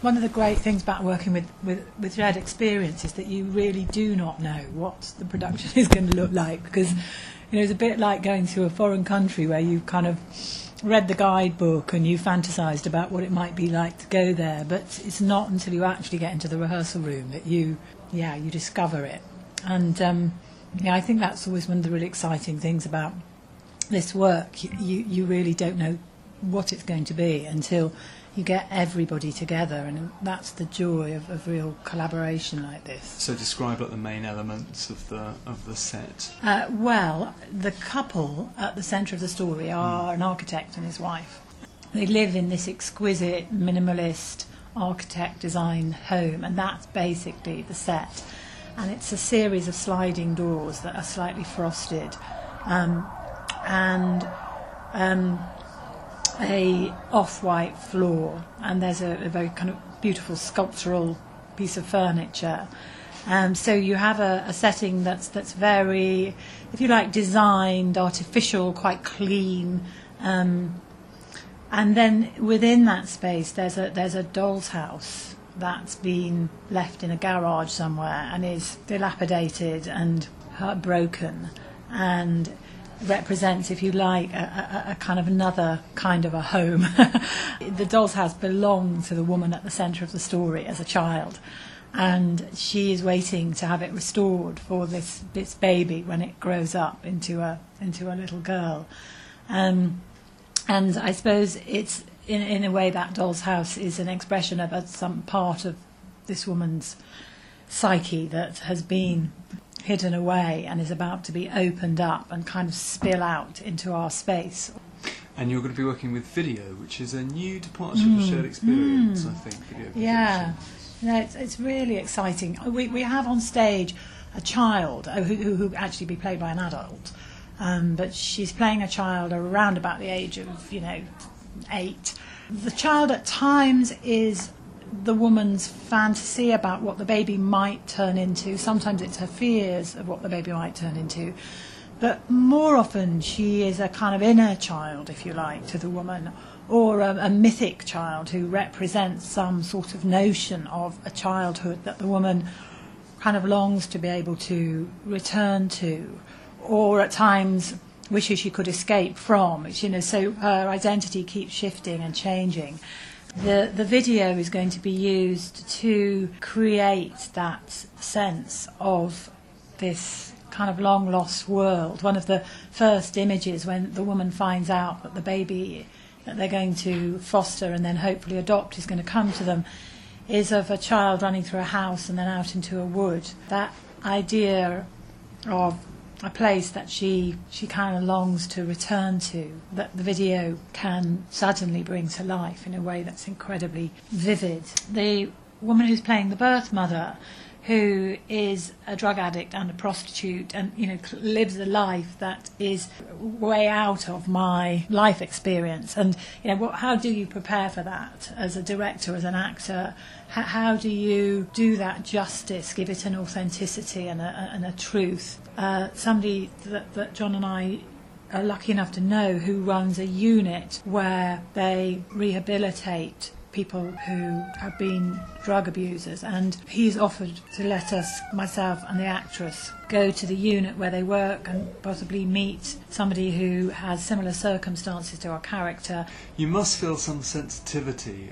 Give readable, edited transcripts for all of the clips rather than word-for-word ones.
One of the great things about working with shared experience is that you really do not know what the production is going to look like, because it's a bit like going to a foreign country where you kind of read the guidebook and you fantasised about what it might be like to go there, but it's not until you actually get into the rehearsal room that you discover it. And I think that's always one of the really exciting things about this work. You really don't know what it's going to be until you get everybody together, and that's the joy of real collaboration like this. So describe the main elements of the set. Well, the couple at the centre of the story are an architect and his wife. They live in this exquisite, minimalist, architect design home, and that's basically the set. And it's a series of sliding doors that are slightly frosted, and a off-white floor, and there's a very kind of beautiful sculptural piece of furniture. So you have a setting that's very, if you like, designed, artificial, quite clean. And then within that space there's a doll's house that's been left in a garage somewhere and is dilapidated and broken, and represents, if you like, a kind of another kind of a home. The doll's house belonged to the woman at the centre of the story as a child, and she is waiting to have it restored for this baby when it grows up into a little girl. And I suppose it's in a way that doll's house is an expression of some part of this woman's psyche that has been hidden away and is about to be opened up and kind of spill out into our space. And you're going to be working with video, which is a new departure of the shared experience, I think. Video projection. Yeah, it's really exciting. We have on stage a child who actually be played by an adult, but she's playing a child around about the age of 8. The child at times is the woman's fantasy about what the baby might turn into. Sometimes it's her fears of what the baby might turn into. But more often she is a kind of inner child, if you like, to the woman, or a mythic child who represents some sort of notion of a childhood that the woman kind of longs to be able to return to, or at times wishes she could escape from. So her identity keeps shifting and changing. The video is going to be used to create that sense of this kind of long lost world. One of the first images when the woman finds out that the baby that they're going to foster and then hopefully adopt is going to come to them is of a child running through a house and then out into a wood. That idea of a place that she kind of longs to return to, that the video can suddenly bring to life in a way that's incredibly vivid. The woman who's playing the birth mother, who is a drug addict and a prostitute and lives a life that is way out of my life experience, and how do you prepare for that as a director, as an actor? How do you do that justice, give it an authenticity and a truth? Somebody that John and I are lucky enough to know, who runs a unit where they rehabilitate people who have been drug abusers, and he's offered to let us, myself and the actress, go to the unit where they work and possibly meet somebody who has similar circumstances to our character. You must feel some sensitivity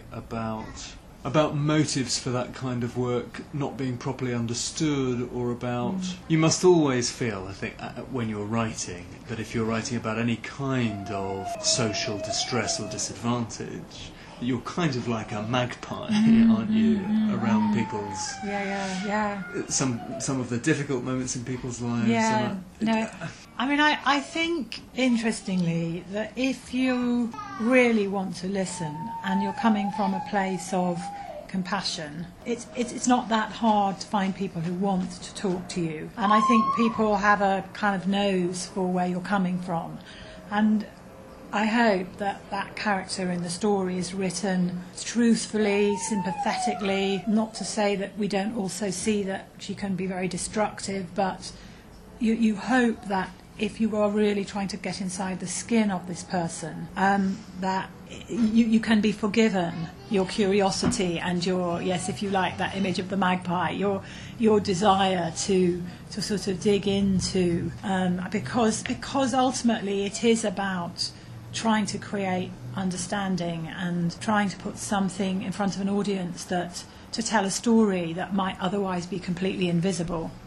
about motives for that kind of work not being properly understood, or about... You must always feel, I think, when you're writing, that if you're writing about any kind of social distress or disadvantage, you're kind of like a magpie, aren't you, around people's... Yeah. Some of the difficult moments in people's lives. Yeah, no. I mean, I think, interestingly, that if you really want to listen and you're coming from a place of compassion, it's not that hard to find people who want to talk to you. And I think people have a kind of nose for where you're coming from. And I hope that character in the story is written truthfully, sympathetically, not to say that we don't also see that she can be very destructive, but you hope that if you are really trying to get inside the skin of this person, that you can be forgiven your curiosity and your, yes, if you like, that image of the magpie, your desire to sort of dig into, because ultimately it is about trying to create understanding and trying to put something in front of an audience to tell a story that might otherwise be completely invisible.